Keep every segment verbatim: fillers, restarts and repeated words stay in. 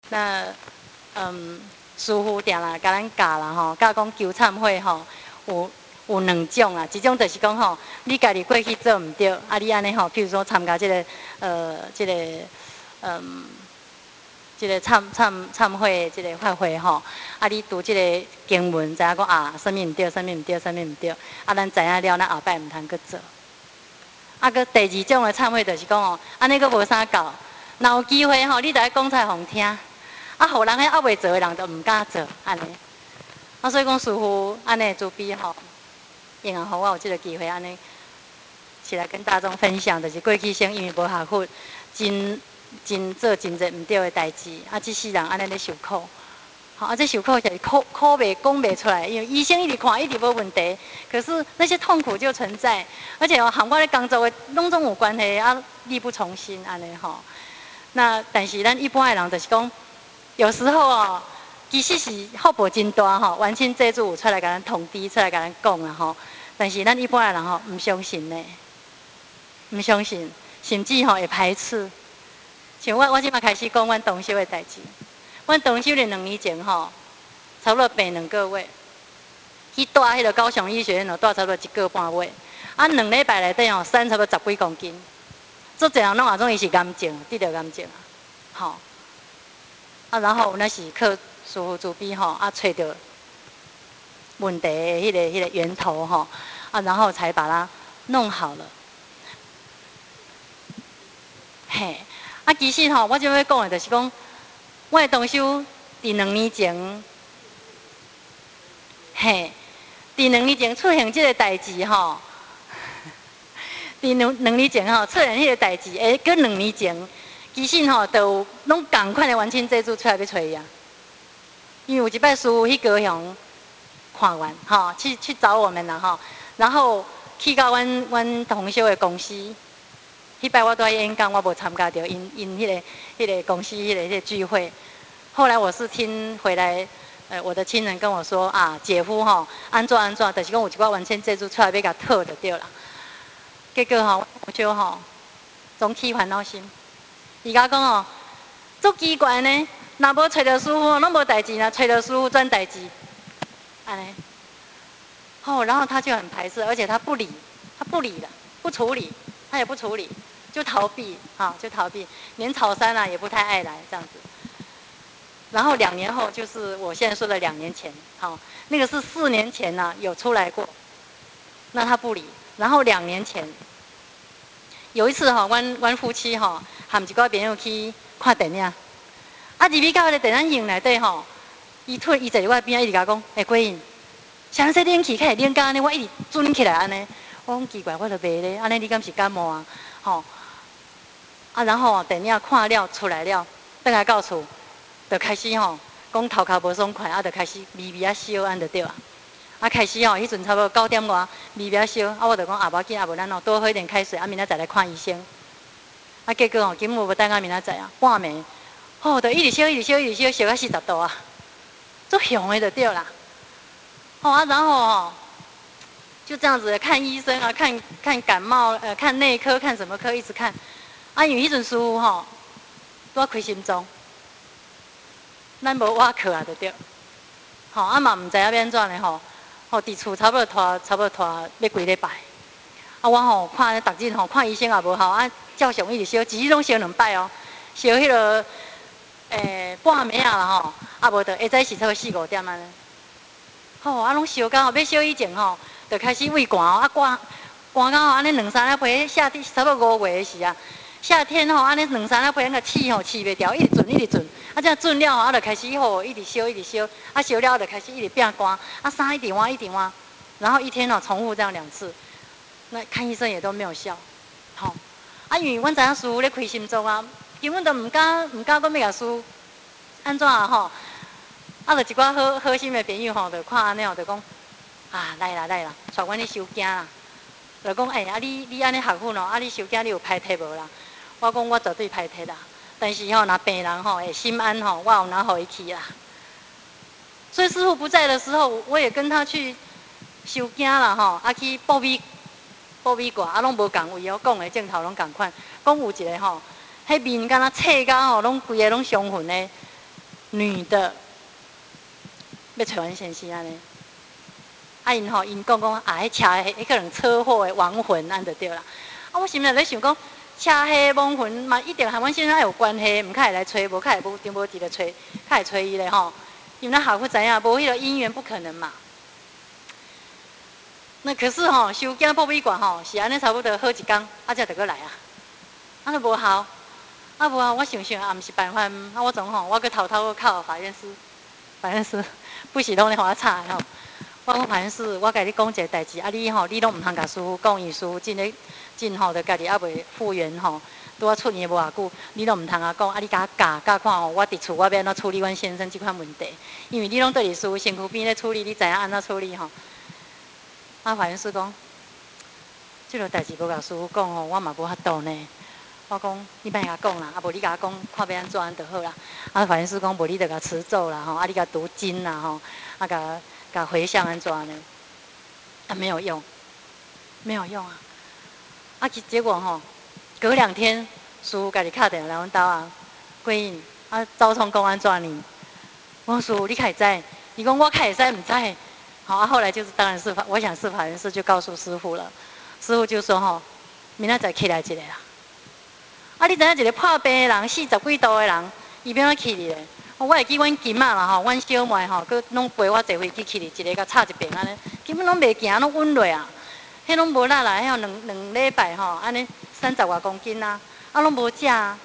那嗯，师傅定啦，甲咱教啦吼，教讲求忏悔吼，有有两种啊，一种就是讲吼，你家己过去做毋对，啊，你安尼吼，譬如说参加这个呃，这个嗯。即个忏忏忏悔即个法会吼，啊，你读即个经文，知影讲啊，什物毋对，什物毋对，什物毋对，啊，咱知影了，咱后摆毋通去做。啊，个第二种的忏悔就是讲哦，安尼个无啥够，若有机会吼，你着爱讲出来互听，啊，互人迄还袂做的人就毋敢做，安尼。啊，所以讲师傅安尼慈悲吼，因也互我有即个机会安尼，起来跟大众分享，就是过去生因为无学佛，真。真做真侪毋对的代志，啊！即世人安尼咧受苦，好啊！这受苦是苦苦袂讲袂出来，因为医生一直看，一直无问题，可是那些痛苦就存在，而且哦，含我咧工作的拢总有关系啊，力不从心安尼吼。那但是咱一般的人就是讲，有时候哦，其实是福报真大吼，冤亲债主有出来甲咱通知，出来甲咱讲啦吼。但是咱一般的人吼，毋相信呢，毋相信，甚至吼会排斥。像我，我即马开始讲阮同修的代志。阮同修的两年前吼，差不多病两个月，去住迄个高雄医学院哦，住差不多一个半月。啊，两礼拜内底吼，瘦差不多十几公斤。做侪人拢话种伊是癌症，得着癌症啊，吼。啊，然后那是靠师父慈悲吼，啊，找到问题的迄个迄个源头吼，啊，然后才把它弄好了。嘿。啊，其实吼，我即要讲的就是讲，我的同修伫两年前，嘿，伫两年前出现即个代志吼，伫两两年前吼出现迄个代志，诶，搁两年前，其实吼都拢共款的冤亲债主出来要找伊啊，因为有一摆师父去高雄看完，吼，去去找我们啦吼，然后去到阮阮同修的公司。迄摆我在演讲，我无参加到因因迄个迄个公司迄个迄个聚会。后来我是听回来，呃，我的亲人跟我说啊，姐夫吼安怎安怎，就是讲有一寡冤亲债主出来要甲讨就对啦。结果吼，我就吼总起烦恼心。伊甲讲哦，足奇怪呢，若无找到师傅，拢无代志啦；找到师傅转代志，安尼。哦，然后他就很排斥，而且他不理，他不理了，不处理，他也不处理。就逃避，哈，就逃避，连草山啊也不太爱来这样子。然后两年后，就是我现在说的两年前，好，那个是四年前呢、啊、有出来过，那他不理。然后两年前有一次哈、哦，阮阮夫妻哈、哦，含一个朋友去看电影，啊，入去到迄个电影院内底吼，伊突伊坐伫我边仔，一直甲我讲，哎、欸，桂英，像说冷气开冷甲安尼，我一直准起来安尼，我讲奇怪，我就袂咧，安尼你敢是感冒啊？吼、哦。啊，然后电影看了出来了，倒来到厝，就开始吼讲头壳无爽快，啊，就开始微微啊烧，安就对啊。啊，开始吼，迄阵差不多九点外，微微啊烧，啊，我就讲啊，无要紧，啊，无咱哦多喝一点开水，啊，明仔再来看医生。啊，结果吼根本无等到明仔载啊，半暝，吼，就一直烧，一直烧，一直烧，烧到四十度啊，足凶的就对啦。吼啊，然后吼就这样子看医生啊，看看感冒，呃，看内科，看什么科，一直看。啊，因为迄阵师傅吼，拄啊开心脏，咱无挖课啊，就对。吼，啊嘛毋知影要安怎呢吼，吼伫厝差不多拖，差不多拖要几礼拜。啊，我吼看逐日吼看医生也无效，啊，照常一直烧，一日拢烧两摆哦，烧迄落诶半暝啊啦吼，啊无着下早是差不多四五点安尼。吼，啊拢烧到要烧以前吼，就开始畏寒哦，啊寒寒到吼安尼两三日陪夏天差不多五月的时啊。夏天吼，安尼两三日被那个气吼气袂掉，一直准一直准，啊这样准了吼，啊就开始吼一直烧一直烧，啊烧了就开始一直变干，啊衫一直换一直换，然后一天哦重复这样两次，那看医生也都没有效，吼、哦，啊因为阮知影师傅咧开心脏啊，根本都唔敢唔敢讲要甲师傅安怎啊吼，啊就一寡好好心的朋友吼，就看安尼吼就讲啊来啦来啦，带阮去收惊啦，就讲哎、欸、啊你你安尼学佛哦，啊你收惊你有歹体无啦？我讲我绝对歹体啦，但是吼，若病人吼会心安吼，我有拿互伊去啦。所以师傅不在的时候，我也跟他去收惊啦吼，啊去报米报米挂，啊拢无共位哦，讲的镜头拢共款。讲有一个吼，迄面敢若册到吼，拢规个拢伤痕的， 女的要找阮先生安尼。啊，因吼，因讲讲啊，迄车迄迄可能车祸的亡魂，安就对啦。啊，我心内咧想讲，车祸亡魂嘛，一定和阮先生有关系，毋较会来催，无较会无定无伫咧催，较会催伊咧吼。因为咱好不知影，无迄个姻缘不可能嘛。那可是吼，收惊博美馆吼，是安尼差不多好一工，啊，才得过来啊。啊，都无效，啊无啊，我想想啊，毋是办法，啊，我总吼，我去偷偷去考法院司，法院司不是拢咧互我吵吼。我讲法院司，我甲你讲一个代志，啊，你吼，你拢毋通甲师傅讲，伊师傅真诶真吼，着家己还袂复原吼，拄啊出院无偌久，你拢毋通啊讲，啊，你甲我教教看吼，我伫厝我要安怎处理阮先生即款问题，因为你拢对伫师傅身躯边咧处理，你知影安怎处理吼？啊，法院司讲，即个代志无甲师傅讲吼，我嘛无法度呢。我讲，你莫甲我讲啦，啊无你甲我讲，看要安怎安就好啦。啊，法院司讲，无你着甲持咒啦吼，啊你甲读经啦吼，啊甲甲回向安怎呢？啊没有用，没有用啊！啊结果吼，隔两天，师傅家己敲电话来阮兜啊，桂英啊，赵聪讲安怎呢？我讲师傅你开知？伊讲我开会使毋知。好啊，后来就是当然是法，我想是法院司就告诉师傅了，师傅就说吼，明仔载起来一个啦。啊，你知影一个破病的人，四十几度的人，伊要安怎起哩咧？我会记阮金仔啦吼，阮小妹吼，佮拢陪我坐飞机去哩，一个甲插一边安尼，根本拢袂行，拢稳落啊。迄拢无力啦，迄两两礼拜吼，安尼三十外公斤啊，啊拢无食啊。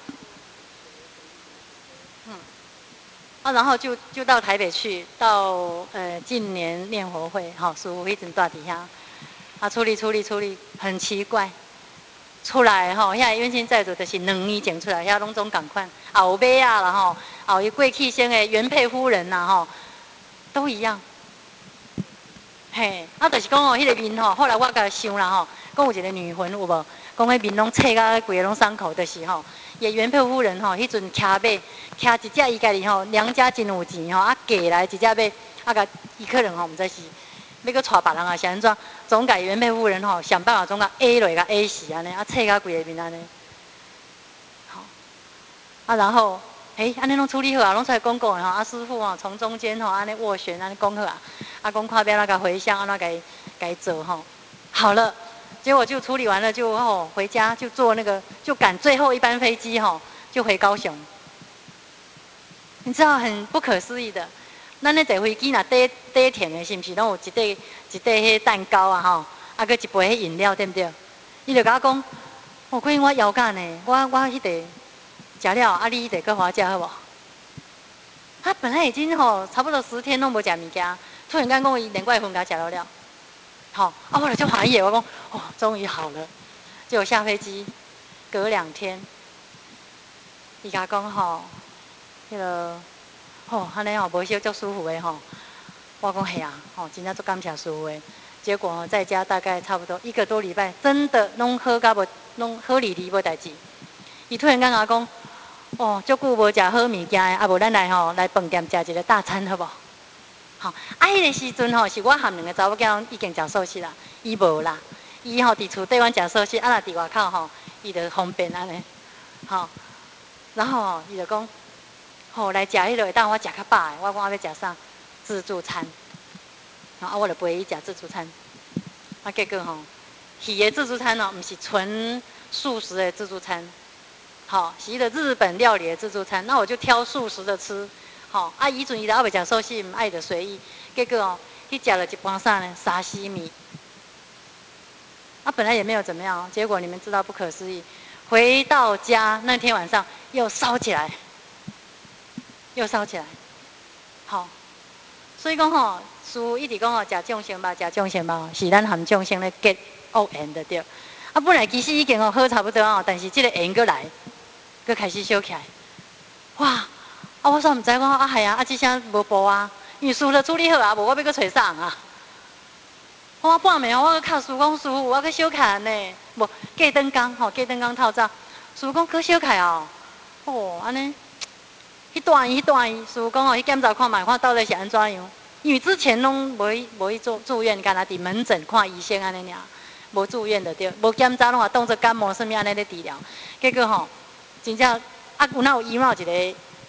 嗯，啊然后就就到台北去，到呃近年念佛会，吼，师傅迄阵住伫遐，啊处理处理处理，很奇怪。出来吼，遐冤亲债主就是两年前出来，遐拢总共款，后尾啊啦吼，后伊过去生的原配夫人呐吼，都一样。嘿，啊，就是讲哦，迄个面吼，后来我甲想啦吼，讲有一个女魂有无？讲迄面拢切甲规个拢伤口，就是吼，伊原配夫人吼，迄阵骑马，骑一只伊家己吼，娘家真有钱吼，啊嫁来一只马，啊甲伊可能吼，毋知是要搁带别人啊是安怎？总甲原配夫人吼，想办法总甲 A 落甲 A 死安尼，啊切甲规个面安尼，好，啊然后。诶，安尼拢处理好啊，拢出来讲讲的吼，啊师傅吼从中间吼安尼斡旋安尼讲好啊，啊讲看要安怎甲回向，安怎甲甲伊做吼，好了，结果就处理完了就吼回家就坐那个就赶最后一班飞机吼就回高雄，你知道很不可思议的，咱咧坐飞机若底底甜的，是毋是拢有一块一块迄蛋糕啊吼，啊搁一杯迄饮料对不对？伊就甲我讲，哦，可我腰杆呢，我我迄个。食了，啊你得搁我食好无？他本来已经吼差不多十天拢无食物件，突然间讲伊连我的粉甲食了了，好，啊后来就怀疑，我讲哦终于好了，结果下飞机隔两天，伊甲讲吼，迄个吼安尼吼无烧足舒服的吼，我讲系啊，吼真正足感谢师傅的，结果在家大概差不多一个多礼拜，真的拢好甲无拢好哩哩无代志，伊突然间甲我讲。哦，足久无食好物件的，啊无咱来吼来饭店食一个大餐好无？吼，啊迄个时阵吼是我含两个查某囝已经食素食啦，伊无啦，伊吼伫厝缀阮食素食，啊若伫外口吼，伊就方便安尼，吼，然后吼伊就讲，吼来食迄个会当我食较饱的，我讲我要食啥？自助餐，啊我就陪伊食自助餐，啊结果吼，鱼的自助餐哦，毋是纯素食的自助餐。好，是一个日本料理的自助餐，那我就挑素食的吃。好，啊，伊阵伊的阿未食寿司，唔爱的随意。结果哦，去食了一盘啥呢？沙西米。啊，本来也没有怎么样，结果你们知道不可思议，回到家那天晚上又烧起来，又烧起来。好，所以讲吼，师父一直讲吼，食众生吧，食众生吧，是咱含众生咧结恶缘的对。啊，本来其实已经哦好差不多哦，但是这个缘过来。佮开始烧起来，哇！啊，我煞毋知讲啊，系啊，啊，即声无报啊，因为师傅都处理好啊，无我要佮找啥人啊？我半暝我佮敲师傅讲，师傅，我佮烧起来呢，无过灯工吼，过灯工透早，师傅讲佮烧起来哦，哦，安尼，迄段伊迄段伊，师傅讲哦，去检查看卖，看到底是安怎样？因为之前拢无去无去做住院，干那伫门诊看医生安尼尔，无住院的对，无检查拢话当作感冒，甚物安尼咧治疗，结果吼。真正啊，有哪有医院一个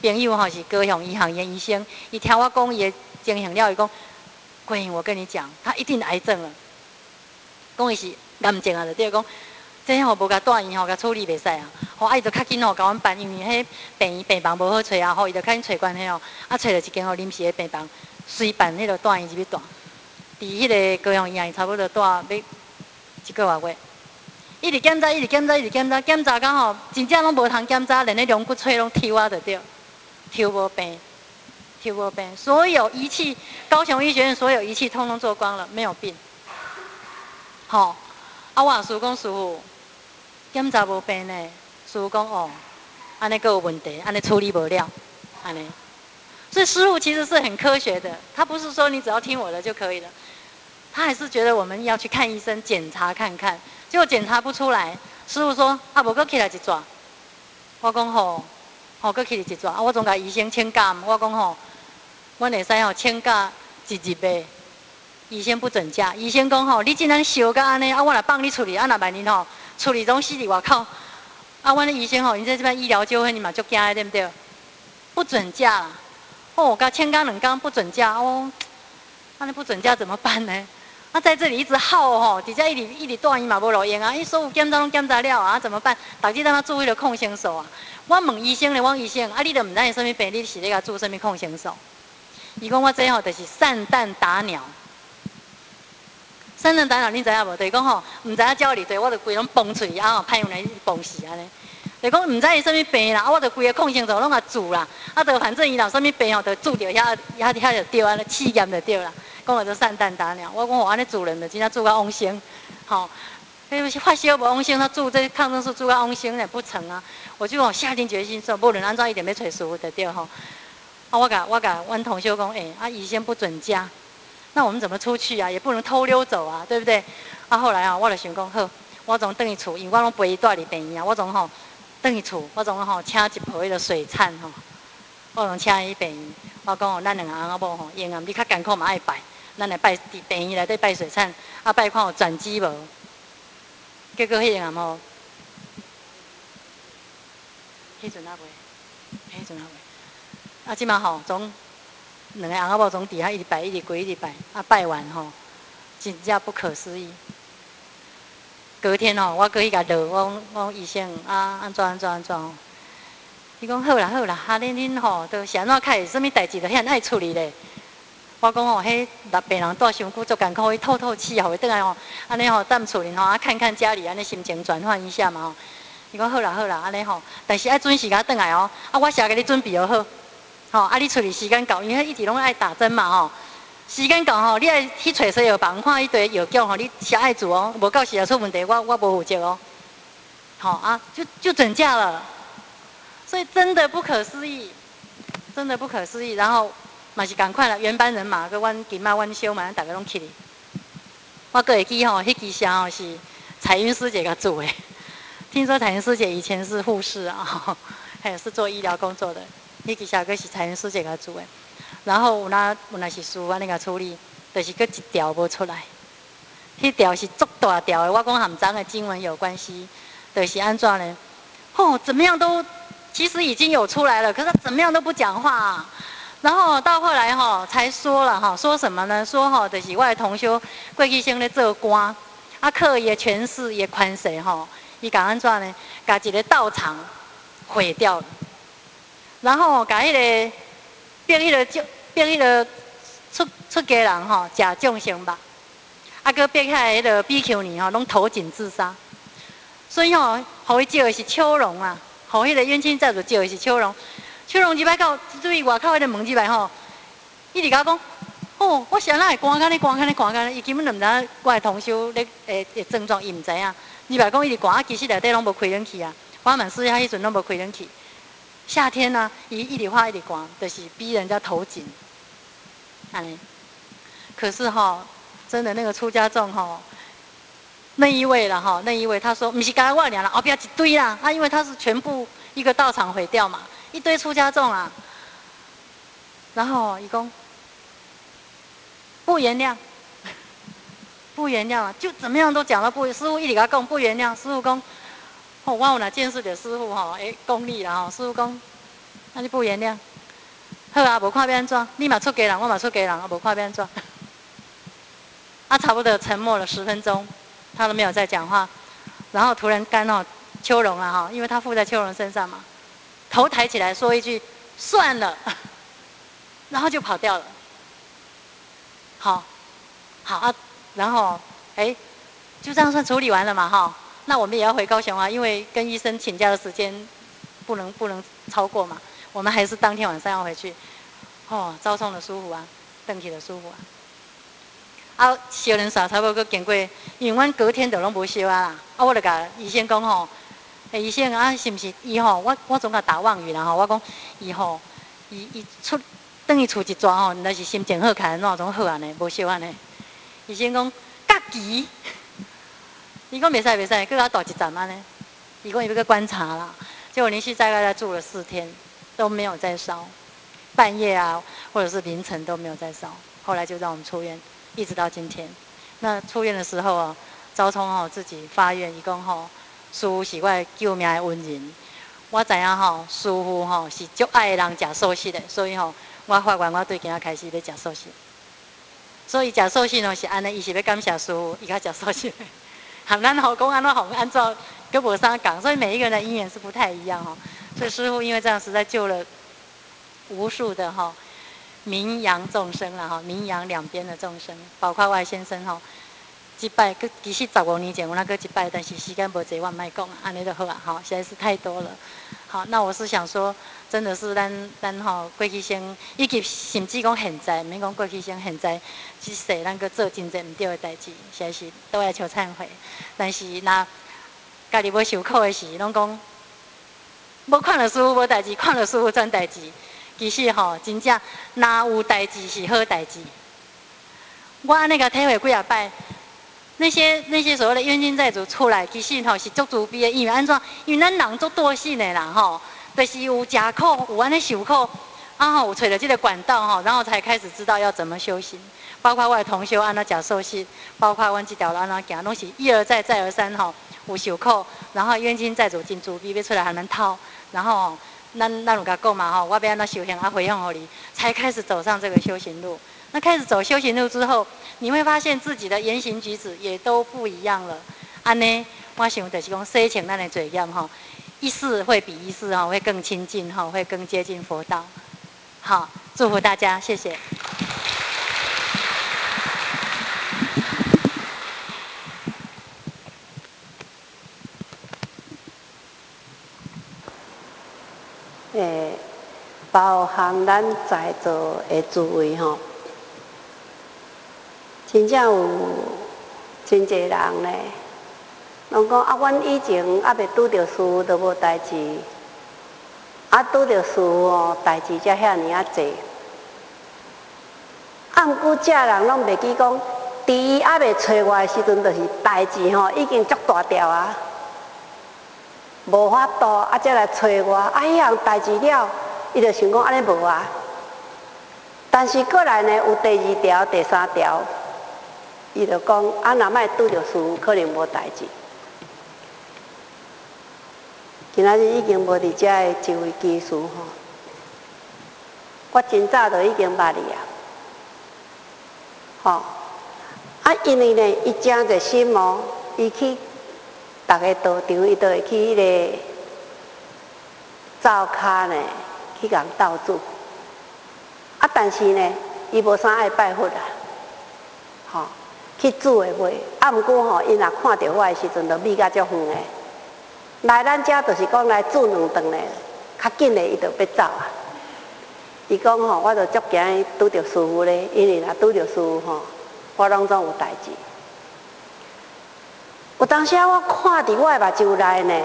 朋友吼是高雄医行院医生，伊听我讲伊的情形了，伊讲，桂英，我跟你讲，他一定癌症了。讲伊是癌症啊，就对讲，这吼无甲带院吼，甲处理袂使啊。吼，啊伊就较紧吼，甲阮办，因为迄病院病房无好找啊，吼，伊就较紧找关系哦，啊找着一间吼临时的病房，随办迄个带院入去住。伫迄个高雄医院差不多住要一个月月。一直检查，一直检查，一直检查，检查到吼，真正拢无通检查，连那龙骨髓拢抽啊，就对，抽无病，抽无病，所有仪器，高雄医学院所有仪器通通做光了，没有病。吼，啊，我师傅讲师傅，检查无病呢，师傅讲哦，安尼个有问题，安尼处理不了，安尼。所以师傅其实是很科学的，他不是说你只要听我的就可以了，他还是觉得我们要去看医生检查看看。结果检查不出来，师傅说啊，无搁起来一抓。我讲吼，吼搁起来一抓，啊，我总甲医生请假，我讲吼，阮会使吼请假一日呗。医生不准假，医生讲吼，你竟然烧到安尼，啊，我来帮你处理，啊，那万年吼处理拢死伫外口，啊，阮的医生吼，因在这边医疗纠纷，你嘛足惊的对不对？不准假啦，哦，甲请假两天不准假，哦，安尼不准假怎么办呢？他在这里一直耗吼，底下一直一直带伊嘛无路用啊，伊所有检查拢检查了啊，怎么办？大家让他注意了控生素啊。我问医生咧，我医生啊，你都唔知伊什么病，你是咧甲注什么控生素？伊讲我这吼就是散弹打鸟。散弹打鸟，你知影无？就是讲吼，唔知影照理对，我就规拢崩出去，啊，派用来崩死安尼。就讲唔知伊什么病啦，啊，我就规个控生素拢甲注啦，啊，就反正伊若什么病吼，就注着遐遐遐就对啊，试验就对啦。讲我就散弹打鸟，我讲我安尼主人的，真正住到翁星，吼，那发烧无翁星，他住这抗生素住到翁星也不成啊。我就讲下定决心说，无论安怎一点要找师傅的对吼。啊，我甲我甲阮同学讲，哎、欸，啊，医生不准加，那我们怎么出去啊？也不能偷溜走啊，对不对？啊，后来啊，我就想讲好，我从等于厝，因为我拢陪伊住伫病院啊，我从吼等于厝，我从吼请一泡迄个水忏吼，我从请伊病院，我讲吼，咱两个翁仔某吼，永暗你较艰苦嘛爱拜。咱来拜伫病院内底拜水忏，啊拜看有转机无？结果迄个人吼，迄阵啊袂，迄阵啊袂，啊即马吼总两个翁仔某总伫遐一直拜，一直跪，一直拜，啊拜完吼，真正不可思议。隔天吼，我过去甲落，我我医生啊安怎安怎安怎吼，伊讲好啦好啦，啊恁恁吼都是安怎开，什么代志都遐爱处理咧。我讲吼，迄病人住伤久，足艰苦，伊透透气吼，会倒来吼，安尼吼，踮厝里吼，啊看看家里，安尼心情转换一下嘛吼。伊讲好啦好啦，安尼吼，但是爱准时甲倒来哦。啊，我写给你准备好好，吼，啊你处理时间到，因为一直拢爱打针嘛吼。时间到吼，你爱去找西药房，看迄堆药局吼，你写爱做哦，无到时啊出问题，我我无负责哦。好啊，就就准假了，所以真的不可思议，真的不可思议。然后。嘛是共款啦，原班人马，佮阮今仔阮小妹，大家拢去哩。我个会记吼，迄支声吼是彩云师姐甲做的。听说彩云师姐以前是护士啊，还有是做医疗工作的。迄支声个是彩云师姐甲做的。然后有那有那是师傅安尼甲处理，就是佮一条无出来。迄条是足大条的，我讲含章的经文有关系，就是安怎呢？哦，怎么样都其实已经有出来了，可是怎么样都不讲话啊。然后到后来哈，才说了哈，说什么呢？说哈，就是我的同修过去先咧做官，啊，课业权势也宽谁哈，伊讲安怎呢？把一个道场毁掉了，然后把迄个变迄个就变迄个出出家人哈，假众生吧，啊，搁变开迄个比丘尼哈，拢投井自杀，所以吼，互伊招的是秋龙啊，互迄个冤亲债主招的是秋龙。秋龙入来到注意外口迄个门入来吼，伊直甲我讲，哦，我想哪会赶甲你赶甲你赶甲你，伊根本就毋知我的同修咧诶诶症状，伊毋知影。入来讲伊直赶，啊其实内底拢无开冷气啊，花满寺遐迄阵拢无开冷气。夏天呢、啊，伊一直花一直赶，就是逼人家投井。安尼，可是哈，真的那个出家众哈，那一位了哈，那一位他说，毋是干我尔啦，后壁一堆啦，啊，因为他是全部一个道场毁掉嘛。一堆出家众啊，然后伊讲不原谅，不原谅啊，就怎么样都讲到不，师傅一直甲讲不原谅，师傅讲，哦，我有哪见识的师傅吼，诶，功力啦吼，师傅讲， 那你不原谅？好啊，无看要安怎？你嘛出家人，我嘛出家人，啊，无看要安怎？啊，差不多沉默了十分钟，他都没有再讲话。然后突然干哦，秋荣啊哈，因为他附在秋荣身上嘛，头抬起来说一句“算了”，然后就跑掉了。好，好啊，然后哎，就这样算处理完了嘛哈。那我们也要回高雄啊，因为跟医生请假的时间不能不能超过嘛，我们还是当天晚上要回去。哦，招冲的舒服啊，登去的舒服啊。啊，烧人煞差不多经过，因为阮隔天就拢无烧啊啦。啊，我就甲医生讲吼，诶，医生啊，是毋是伊吼？我我总甲打妄语啦吼，我讲伊吼，伊伊出等于厝一抓吼，若是心情好开，怎总好安尼，无烧安尼。医生讲甲急，伊讲袂使袂使，佮我大一站安尼。伊讲伊要去观察啦，结果连续大概在住了四天，都没有再烧，半夜啊或者是凌晨都没有再烧，后来就让我们出院。一直到今天，那出院的时候啊，招聪吼自己发愿，伊讲吼，师父是我的救命的恩人。我知影吼，师父吼是足爱人食素食的，所以吼，我发愿我对今仔开始要食素食。所以食素食吼是安尼，伊是要感谢师父，伊较食素食。含咱吼讲安怎好按照跟无啥讲，所以每一个人的因缘是不太一样吼。所以师父因为这样实在救了无数的吼。名扬众生啦吼，名扬两边的众生，包括我先生吼，一拜，其实十五年前我那个一拜，但是时间无济，我唔爱讲，安尼就好啊，吼，实在是太多了。好，那我是想说，真的是咱咱吼过去先，以及甚至讲现在，免讲过去先，现在即世咱个做真侪唔对的代志，实在是都要求忏悔。但是那家己要受苦的时，拢讲，无看了师父无代志，看了师父赚代志。其实吼，真正哪有代志是好代志。我安尼个体会几啊摆，那些那些所谓的冤亲债主出来，其实吼是足自卑的，因为安怎？因为咱人足惰性的啦吼，就是有吃苦，有安尼受苦，啊吼有找到这个管道吼，然后才开始知道要怎么修行。包括我的同修安那假受信，包括阮这条路安那行，拢是一而再再而三吼有受苦，然后冤亲债主真自卑，要出来还能掏，然后。咱咱有甲讲嘛吼，我要安怎修行啊，回向给你，才开始走上这个修行路。那开始走修行路之后，你会发现自己的言行举止也都不一样了。安尼，我想就是讲，洗清咱的罪业吼，一世会比一世吼会更亲近吼，会更接近佛道。好，祝福大家，谢谢。 诶，包含咱在座的诸位吼，真正有真侪人咧，拢讲啊，阮以前还未拄着师父都无代志，啊拄着师父哦，代志才遐尔啊济。啊，毋过这人拢袂记讲，伫伊还未找我的时阵，就是代志吼已经足大条啊。无法度，啊，才来找我。啊，迄项代志了，伊就想讲安尼无啊。但是过来呢，有第二条、第三条，伊就讲啊，若莫拄着师父，可能无代志。今仔日已经无伫遮的一位居士吼，我真早就已经捌伊啊。吼，啊，因为呢，伊真热心哦，伊去。逐个道场，伊都会去迄个灶骹呢，去共斗煮。啊，但是呢，伊无啥爱拜佛啦，吼、哦，去煮的袂。啊，毋过吼，伊若看到我的时阵，就米甲足远的。来咱遮就是讲来煮两顿的，较紧的伊就要走啊。伊讲吼，我就足惊拄着师父咧，因为若拄着师父吼，我拢总有代志。有当时我看伫我的目睭内呢，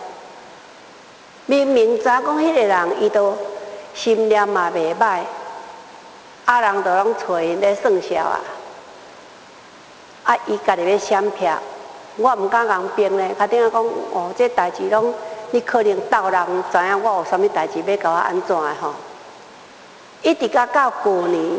明明知讲迄个人伊都心念嘛袂歹，啊人都拢找因咧算数啊，啊伊家己要闪避，我毋敢共变咧，较顶讲哦，这代志拢你可能斗人知影我有啥物代志要甲我安怎的吼，一直甲到旧年。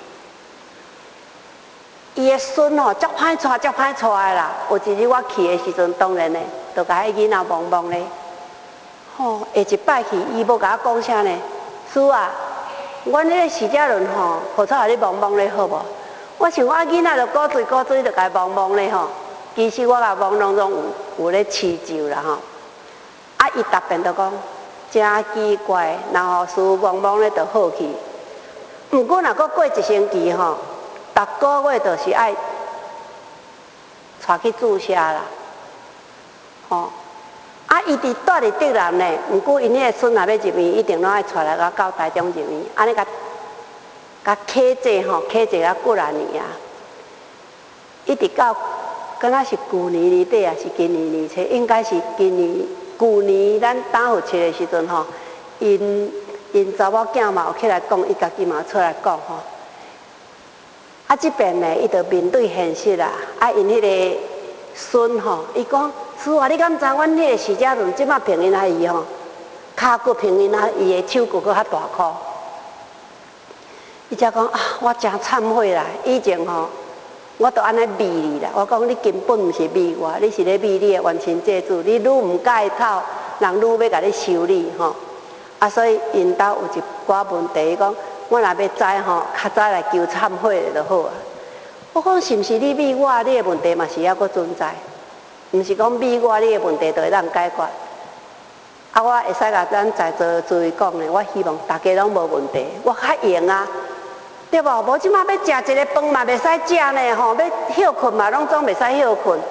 伊的孙吼，足歹带，足歹带的啦。有一日我去的时阵，当然呢，就甲迄囡仔摸摸咧。吼、哦，下一摆去，伊无甲我讲啥呢？ 师啊，阮迄个徐家伦吼，何草咧摸摸咧好无？我想我囡仔着鼓嘴鼓嘴，着甲摸摸咧吼。其实我甲摸拢总有有咧饲就啦吼。啊，伊逐遍都讲真奇怪，然后师摸摸咧就好去。毋过若过过一星期吼，逐个月就是爱带去注射啦，吼。啊，伊伫住伫德南呢，毋过因迄个孙若要入院，一定拢爱带来甲到台中入院，安尼甲甲客制吼，客制啊几啊年啊，一直到敢若是去年年底啊，是今年年初，应该是今年去年咱打火车的时阵吼，因因查某囝嘛有起来讲，伊家己嘛出来讲吼。啊，即边呢，伊就面对现实啦。啊，因迄个孙吼，伊讲。师啊，你敢知阮迄个徐家伦即摆平因阿姨吼，骹骨平因阿姨的手骨搁较大颗。伊才讲啊，我真忏悔啦！以前吼，我都安尼迷你啦。我讲你根本毋是迷我，你是咧迷你的冤亲债主。你愈毋介讨，人愈要甲你修理吼。啊，所以因兜有一寡问题，讲我若要知吼，较早来求忏悔就好啊。我讲是毋是你迷我？你的问题嘛是还阁存在。毋是讲美我你的问题就会当解决，啊，我会使甲咱在座诸位讲呢，我希望大家拢无问题，我较闲啊，对无？无即摆要食一个饭嘛袂使食呢，吼，要休困嘛，拢总袂使休困。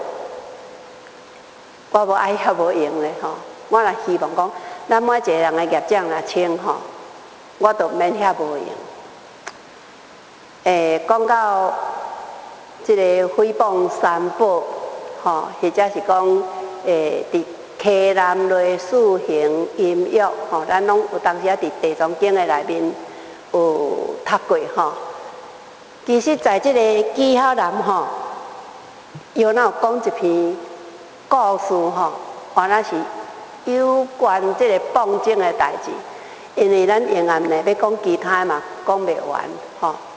我无爱遐无用咧，吼，我若希望讲，咱每一个人的业障若清吼，我就免遐无用。诶，讲到即个诽谤三宝。吼，或者是讲，诶，伫溪南类四行音乐，吼，咱拢有当时啊伫地藏经的内面有读过吼。其实，在即个纪晓岚吼，伊有哪有讲一篇故事吼，原来是有关即个谤经的代志。因为咱永远呢要讲其他嘛，讲袂完吼。